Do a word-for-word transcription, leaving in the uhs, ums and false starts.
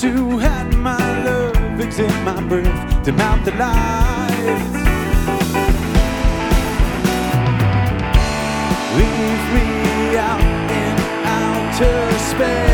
to hide my love, extend my breath, dim out the lights. Leave me out in outer space.